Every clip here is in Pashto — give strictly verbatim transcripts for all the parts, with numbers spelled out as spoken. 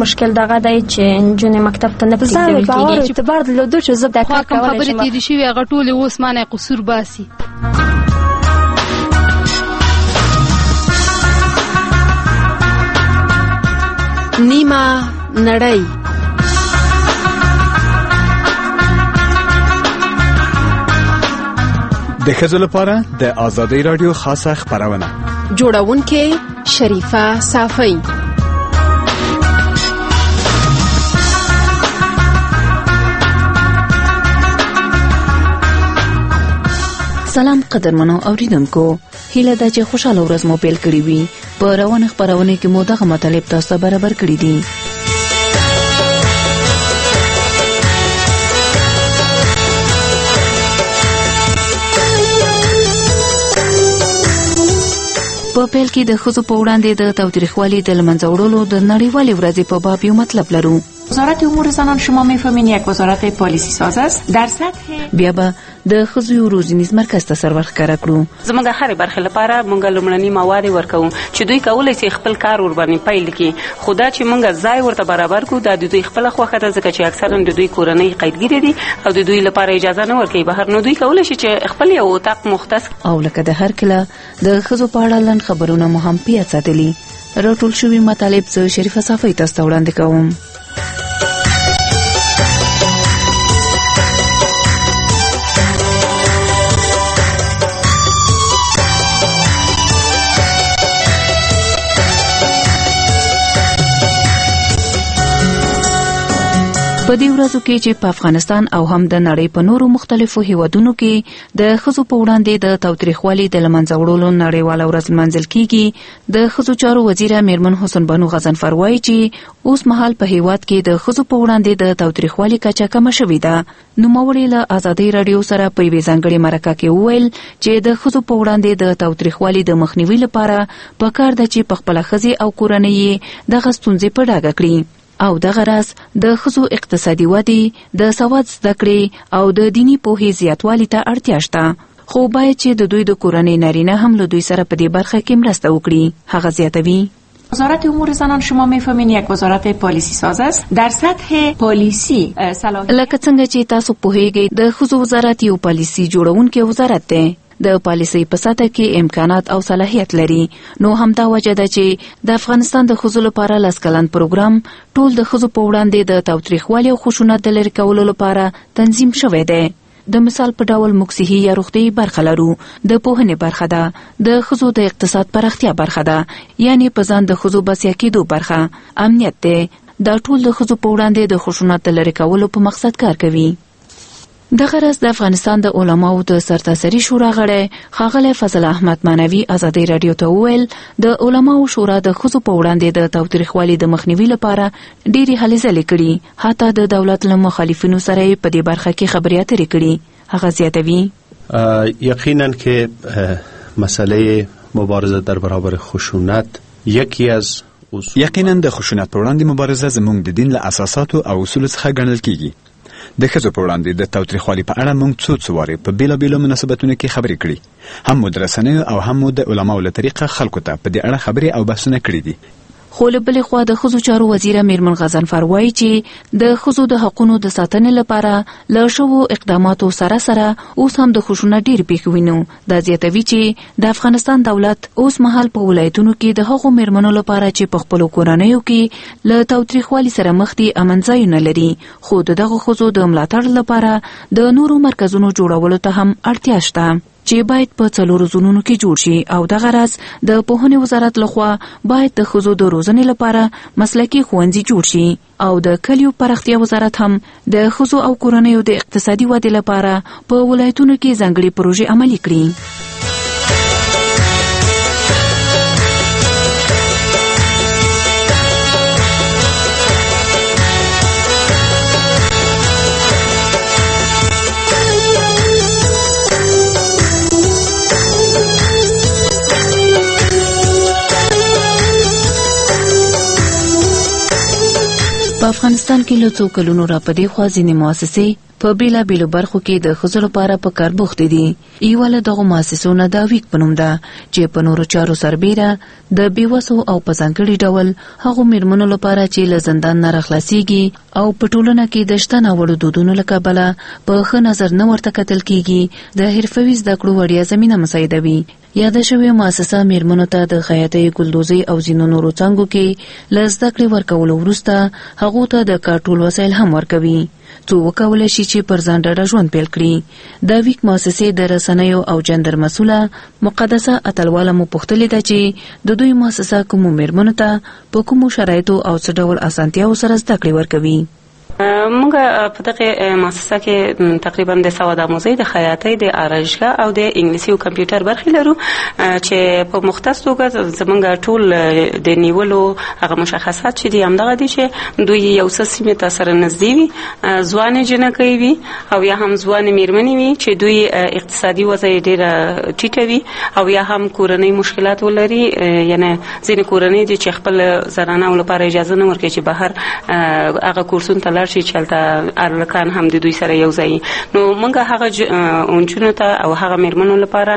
مشکل دغه دی چې نجونې مکتب ته نه پرېږدول کېږي. باور اعتبار درلودو چې زه دا کار کولی شم. خبرې تېرې شوي هغه ټولې اوس مانه قصور باسي. نیمه نړۍ. د ښځو لپاره د آزادۍ راډیو خاصه خپرونه. جوړونکې شریفه صافی. سلام قدرمنو اوریدونکو، هیله ده چې خوشاله ورځ مو پیل کړې وي. په روانه خپرونه کې مو دغه مطالب تاسو ته برابر کړي دي. په پیل کې د ښځو په وړاندې د تاوتریخوالي د له منځه وړلو د نړیوالې ورځې په باب یو مطلب لرو. وزارت امور زنان شما میفهمین یک وزارت پالیسی ساز است. در سطح بیا به د ښځو روزنیز مرکز ته سر ورښکاره کړو. زموږ هرې برخې لپاره موږ لومړني مواد ورکوو چې دوی کولی شي خپل کار ورباندې پیل کړي، خو دا چې موږ ځای ورته برابر کړو دا د دوی خپله خوښه ده، ځکه چې اکثرا د دوی کورنۍ قیدګیرې دي او د دوی لپاره اجازه نه ورکوي بهر، نو دوی کولی شي چې خپل یو اتاق مختص. او لکه د هر کله د ښځو په اړه لنډ خبرونه مو هم په یاد ساتلي. راټول شوي مطالب زه شریفه صافی تاسو ته وړاندې کوم. په دې ورځو کې چې په افغانستان او هم د نړۍ په نورو مختلفو هیوادونو کې د ښځو په وړاندې د تاوتریخوالي د له منځه وړلو نړیواله ورځ لمانځل کیږي، د ښځو چارو وزیره میرمن حسن بانو غضنفر وایي چې اوس مهال په هیواد کې د ښځو په وړاندې د تاوتریخوالي کچه کمه شوې ده. نوموړې له آزادۍ راډیو سره په یوې ځانګړې مرکه کې وویل چې د ښځو په وړاندې د تاوتریخوالي د مخنیوي لپاره پکار ده چې په خپله ښځې او کورنۍ یې دغه ستونزې په ډاګه کړي. او دغه راز د ښځو اقتصادي ودې، د سواد زده کړې او د دینی پوهې زیاتوالي ته اړتیا شته، خو باید چې د دوی د کورنۍ نارینه هم له دوی سره په دې برخه کې مرسته وکړي. هغه زیاتوي: وزارت امور زنان شما میفهمین یک وزارت پالیسی ساز است. در سطح پالیسی صلاحیت لکه څنګه چې تاسو پوهیږئ د ښځو وزارت یو پالیسی جوړونکی وزارت دی. د پالیسۍ په سطح کې امکانات او صلاحیت لري، نو همدا وجه ده چې د افغانستان د ښځو لپاره لس کلن پروګرام ټول د ښځو په وړاندې د تاوتریخوالي او خشونت د لرې کولو لپاره تنظیم شوی دی. د مثال په ډول موږ صحي یا روغتیايي برخه لرو، د پوهنې برخه ده، د ښځو د اقتصاد پراختیا برخه ده، یعنی په ځان د ښځو بسیا کېدو برخه، امنیت دی. دا ټول د ښځو په وړاندې د خشونت د لرې کولو په مقصد کار کوي. دغه راز د افغانستان د علماو د سرتاسري شورا غړی ښاغلی فضل احمد مانوي آزادۍ راډیو ته وویل د علماو شورا د ښځو په وړاندې د تاوتریخوالي د مخنیوي لپاره ډېرې هلې ځلې کړي، حتی د دولت له مخالفینو سره یې په دې برخه کې خبرې اترې کړي. هغه زیاتوي: یقینا که مسئله مبارزه در برابر خشونت یکی از یقینا د خشونت پر وړاندې مبارزه زموږ د دین له اساساتو او اصولو څخه ګڼل کیږي. د ښځو په وړاندې د تاوتریخوالي په اړه موږ څو څو وارې په بیلابیلو مناسبتونو کې خبرې کړي، هم مو د رسنیو او هم مو د علماو له طریقه خلکو ته په دې اړه خبرې او بحثونه کړي دي. خو له بلې خوا د ښځو چارو وزیره میرمن غضنفر وایي چې د ښځو د حقونو د ساتنې لپاره له شوو اقداماتو سره سره اوس هم د خشونت ډېر پیښې وینو. دا زیاتوي چې د افغانستان دولت اوس مهال په ولایتونو کې د هغو میرمنو لپاره چې په خپلو کورنیو کې له تاوتریخوالي سره مخ دي امن ځایونه لري، خو د دغو ښځو د ملاتړ لپاره د نورو مرکزونو جوړولو ته هم اړتیا شته چې باید په څلورو زونونو کې جوړ شي. او دغه راز د پوهنې وزارت لخوا باید د ښځو د روزنې لپاره مسلکي ښوونځي جوړ شي، او د کلیو پراختیا وزارت هم د ښځو او کورنیو د اقتصادي ودې لپاره په ولایتونو کې ځانګړي پروژې عملي کړي. په افغانستان کې له څو کلونو را پدې خوا ځینې مؤسسې په بیلابیلو برخو کې د ښځو لپاره په کار بوختې دي. یوه له دغو مؤسسو نه د ویک په نوم ده چې په نورو چارو سربیره د بېوسو او په ځانګړي ډول هغو میرمنو لپاره چې له زندان نه راخلاصېږي او په ټولنه کې د شته ناوړو دودونو له کبله په ښه نظر نه ورته کتل کېږي د حرفوي زده کړو وړیا زمینه مساعدوي. یاده شوې مؤسسه میرمنو ته د خیاطۍ، ګلدوزۍ او ځینو نورو څانګو کې له زده کړې ورکولو وروسته هغو ته د کار ټول وسایل هم ورکوي څو وکولی شي چې پر ځان ډډه ژوند پیل کړي. د ویک مؤسسې د رسنیو او جندر مسوله مقدسه اتلواله مو پوښتلې ده چې د دوی مؤسسه کومو میرمنو ته په کومو شرایطو او څه ډول اسانتیاو سره زده کړې ورکوي. موږ په دغه مؤسسه کې تقریبا د سواد آموزۍ، د خیاطۍ، د آرایشګاه او د انګلیسي او کمپیوټر برخې لرو چې په مختص توګه زموږ ټول د نیولو هغه مشخصات چې دي همدغه دي چې دوی یو څه سیمې ته سره نږدې وي، ځوانې جنکۍ وي او یا هم ځوانې میرمنې وي چې دوی اقتصادي وضع یې ډېره ټیټه وي او یا هم کورنۍ مشکلات ولري. یعنې ځینې کورنۍ دي چې خپل زنانو لپاره اجازه نه ورکوي چې بهر هغه کورسونو ته لاړ شي چې هلته ارلکان هم د دوی سره یو ځای. نو موږ هغه نجونو ته او هغه میرمنو لپاره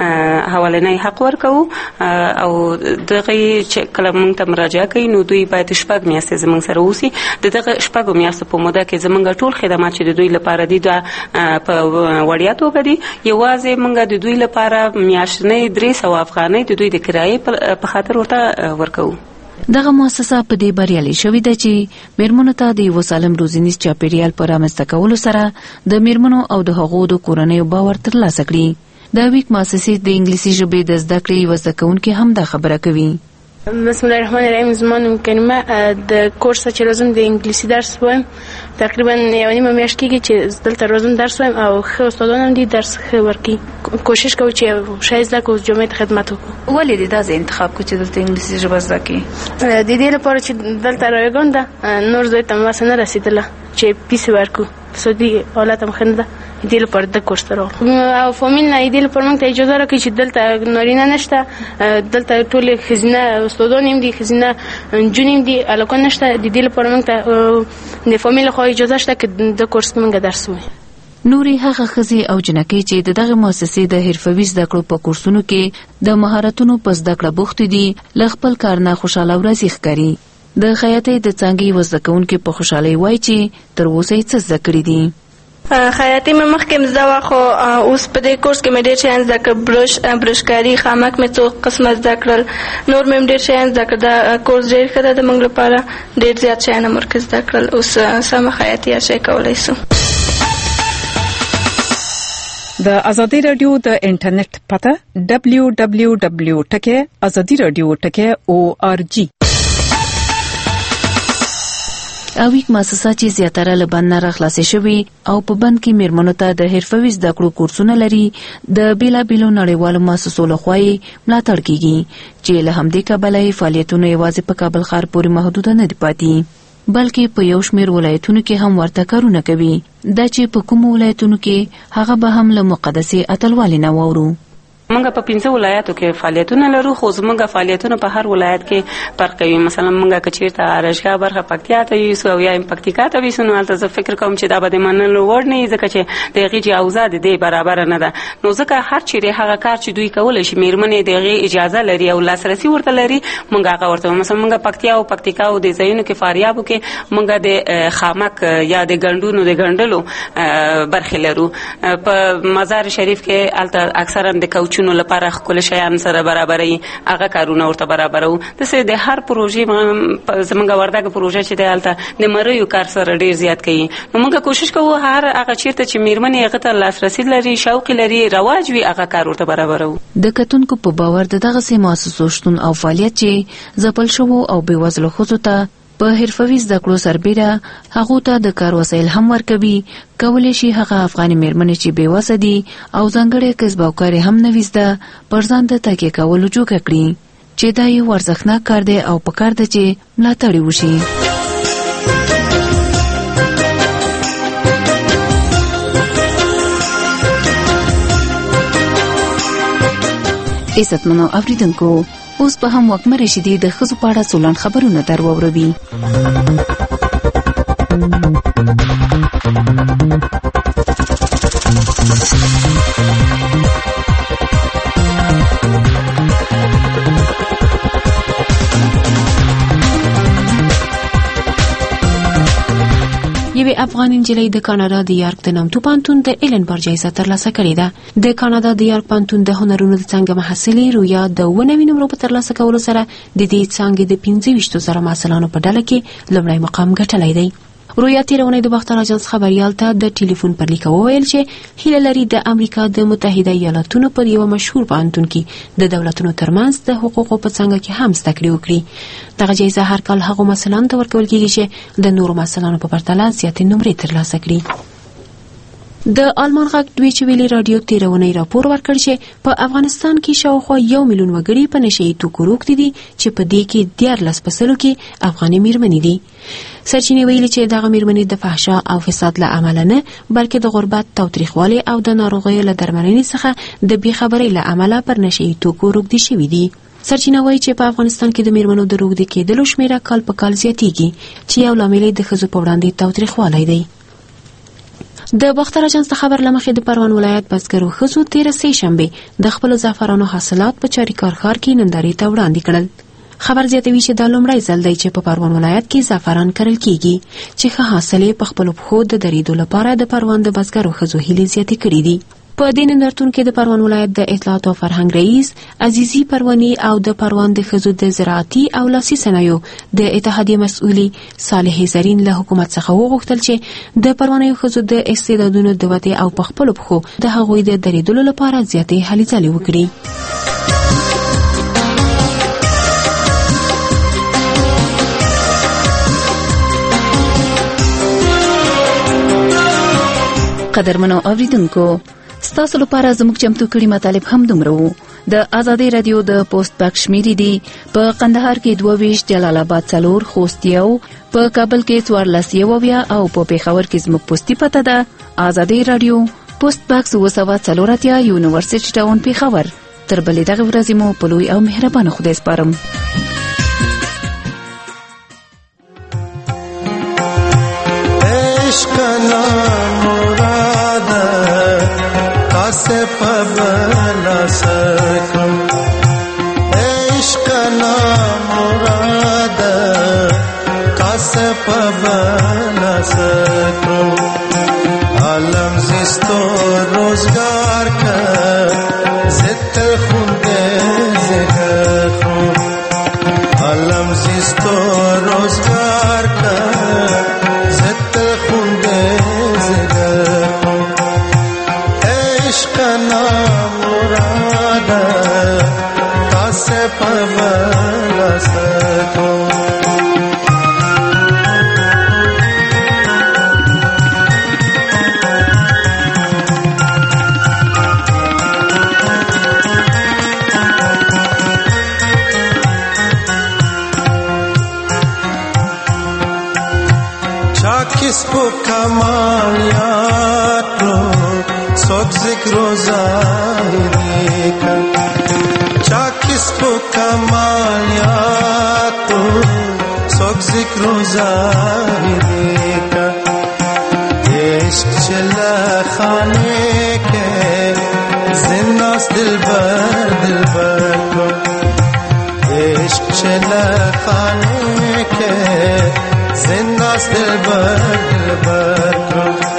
حوالنی حق ورکوو او دغه چې کله موږ ته مراجعه کوي نو دوی باید شپږ میاشتې زموږ سره اوسي. د دغه شپږو میاشتو په موده کې زموږ ټول خدمات چې د دوی لپاره دي دا په وړیا توګه دي. یوازې موږ د دوی لپاره میاشتنۍ درې سوه افغانۍ د دوی د کرایې په خاطر ورته ورکوو. دغه مؤسسه په دې بریالۍ شوې ده چې میرمنو ته د یوه سالم روزنیز چاپیریال په رامنځته کولو سره د میرمنو او د هغو د کورنیو باور ترلاسه کړي. د ویک مؤسسې د انګلیسي ژبې د زده کړې یوه زده کوونکې هم دا خبره کوي. بسم الله الرحمن الرحیم. زما نوم کریمه، د کورس چې راځم د انګلیسي درس وایم. تقریبا یو نیمه میاشت کېږي چې دلته راځم درس وایم او ښه استادان هم دي درس ښه ورکوي. کوشش کوو چې ښه زده کړو، جامعې ته خدمت وکړو. ولې دې داسې انتخاب کړو چې دلته انګلیسي ژبه زده کړې؟ د دې لپاره چې دلته راویګان ده نور ځای ته مې وسه نه رسېدله چې پیسې ورکړو. سعودي حالت هم ښه نه ده، دې لپاره د کورس ته راغلو او فامیل نه دې لپاره موږ ته اجازه راکړي چې دلته نارینه نشته، دلته ټولې ښځینه استادان هم دي، ښځینه نجونې هم دي، هلکان نشته. د دې لپاره موږ ته د فامیل لخوا اجازه شته چې د کورس کې موږ درس ووایو. نورې هغه ښځې او جنکۍ چې د دغه مؤسسې د حرفوي زده کړو په کورسونو کې د مهارتونو په زده کړه بوختې دي له خپل کار نه خوشحاله او راضي ښکاري. د خیاطۍ د څانګې یوه زده کوونکې په خوشحالۍ وایي چې تر اوسه یې څه زده کړي دي. خیاطۍ مې مخکې زده وه خو اوس په دې کورس کې مې ډېر شیان زده کړل. بروش بروشکاري، خامک مې څو قسمه زده کړل، نور مې هم ډېر شیان زده کړل. دا کورس ډېر ښه ده د موږ لپاره، ډېر زیات شیان هم ورکې زده کړل. اوس سمه خیاطي هر شی کولی سو. د ازادي رادیو د انټرنیټ پته دبلیو دبلیو دبلیو ټکي ازادي رادیو ټکي او آر جی. اویک مؤسسه چې زیاتره له بند نه راخلاصې شوي او په بند کې میرمنو ته د حرفوي زده کړو کورسونه لري، د بیلابیلو نړیوالو مؤسسو لخوا یې ملاتړ کیږي چې له همدې کبله یې فعالیتونه یوازې په کابل ښار پورې محدوده نه دي پاتې بلکې په یو شمېر ولایتونو کې هم ورته کارونه کوي. دا چې په کومو ولایتونو کې هغه به هم له مقدسې اتلوالې نه واورو. موږ په پنځه ولایتو کې فعالیتونه لرو خو زموږ فعالیتونه په هر ولایت کې فرق کوي. مثلا موږ که چیرته آرایشګاه برخه پکتیا ته یوسو او یا هم پکتیکا ته ویسو نو هلته زه فکر کوم چې دا به د منلو وړ نه وي ځکه چې د هغې چې اوضاع د دې برابره نه ده. نو ځکه هر چیرې هغه کار چې دوی کولی شي میرمنې د هغې اجازه لري او لاسرسي ورته لري موږ هغه ورته. مثلا موږ پکتیا او پکتیکا او د ځایونو کې فاریابو کې موږ د خامک یا د ګنډونو د ګنډلو برخې لرو. په مزار شریف کې هلته اکثرا د کوچونو لپاره ښکلي شیان سره برابروي، هغه کارونه ورته برابرو. داسې د هر پروژې زموږ وردګ پروژه چې دی هلته د مریو کار سره ډېر زیات کوي. نو موږ کوشش کوو هر هغه چیرته چې میرمنې هغه ته لاسرسي لري، شوق لري، رواج وي، هغه کار ورته برابرو. د کتونکو په باور د دغسې مؤسسو شتون او فعالیت چې ځپل شوو او بېوزلو ښځو ته په حرفوي زده کړو سربیره هغو ته د کار وسایل هم ورکوي. کولی شي هغه افغانې میرمنې چې بېوسه دي او ځانګړی کسب او کار هم نه وي زده پر ځان د تکیه کولو جوګه کړي چې دا یو ارزښتناک کار دی او پکار ده چې ملاتړ یې وشي. عزتمنو اوریدونکو، اوس به هم وکمه رشیدي د ښځو په اړه څو لنډ خبرونه در واوروي. یوې افغان نجلۍ د کاناډا د یارک د نامتو پوهنتون د ایلنبار جایزه ترلاسه کړې ده. د کاناډا د یارک پوهنتون د هنرونو د څانګې محصلې رویا د اووه نوي نمرو په ترلاسه کولو سره د دې څانګې د پنځه ویشتو زره محصلانو په ډله کې لومړی مقام ګټلی دی. رویا تېره اونۍ د باختر اژانس خبریال ته د ټلیفون پر لیکه وویل چې هیله لري د امریکا د متحده ایالاتونو پر یوه مشهور پوهنتون کې د دولتونو ترمنځ د حقوقو په څانګه کې هم زده کړې وکړي. دغه جایزه هر کال هغو محصلانو ته ورکول کېږي چې د نورو محصلانو په پرتله زیاتې نمرې ترلاسه کړي. د آلمان غږ دویچه ویلي رادیو تېره اونۍ راپور ورکړ چې په افغانستان کې شاوخوا یو میلیون وګړي په نشه یي توکو روږدي دي چې په دې کې دیارلس په سلو کې افغاني میرمنې دي. سرچینې ویلي چې دغه میرمنې د فحشا او فساد له امله نه بلکې د غربت، تاوتریخوالي او د ناروغیو له درملنې څخه د بېخبرۍ له امله پر نشه یي توکو روږدي شوي دي. سرچینه وایي چې په افغانستان کې د میرمنو د روږدي کېدلو شمیره کال په کال زیاتېږي چې یو لامل یې د ښځو په وړاندې تاوتریخوالی دی. د باختر اژانس د خبر له مخې د پروان ولایت بزګرو ښځو تېره سې شنبې د خپلو زعفرانو حاصلات په چاریکار ښار کې نندارې ته وړاندې کړل. خبر زیاتوي چې دا لومړی ځل دی چې په پروان ولایت کې زعفران کرل کېږي چې ښه حاصل یې په خپلو پښو د درېدو لپاره د پروان د بزګرو ښځو هیلې زیاتې کړي دي. په دې نندارتون کې د پروان ولایت د اطلاعات او فرهنګ رئیس عزیزي پرواني او د پروان د ښځو د زراعتي او لاسي صنایعو د اتحادیې مسؤلي صالح زرین له حکومت څخه وغوښتل چې د پروانیو ښځو د استعدادونو د ودې او په خپلو پښو د هغوی د درېدلو لپاره زیاتې هلې ځلې وکړي. قدرمنو اوریدونکو، ستاسو لپاره زموږ چمتو کړي مطالب هم دومره وو. د آزادۍ رادیو د پوسټ باک شمیرې دي په قندهار کې دوه ویشت، جلال آباد څلور، خوست یو، په کابل کې څوارلس یوویا او په پېښور کې زموږ پوسټي پته ده آزادۍ رادیو پوسټ باکس اووه سوه څلور اتیا، یونیورسټي ټاون پېښور. تر بلې دغه ورځې مو په لوی او مهربانه خدای سپارم. से पबला सकूं इश्क ना मुराद कासे पबला सकूं आलम जिस्तो रोजगार का जित खुदे जिगर खूं आलम जिस्तो रोजगार का जित खुदे जिगर खूं इश्क ना मुराद कासे पबला सकूं किसको कमालियात लो सोच जिक्र ज़ाहिरी का चा किसको कमालियात लो सोच जिक्र ज़ाहिरी का इश्क चला खाने के जिन्ना दिल भर दिल भर को इश्क चला खाने के जिन्ना दिल भर दिल भर को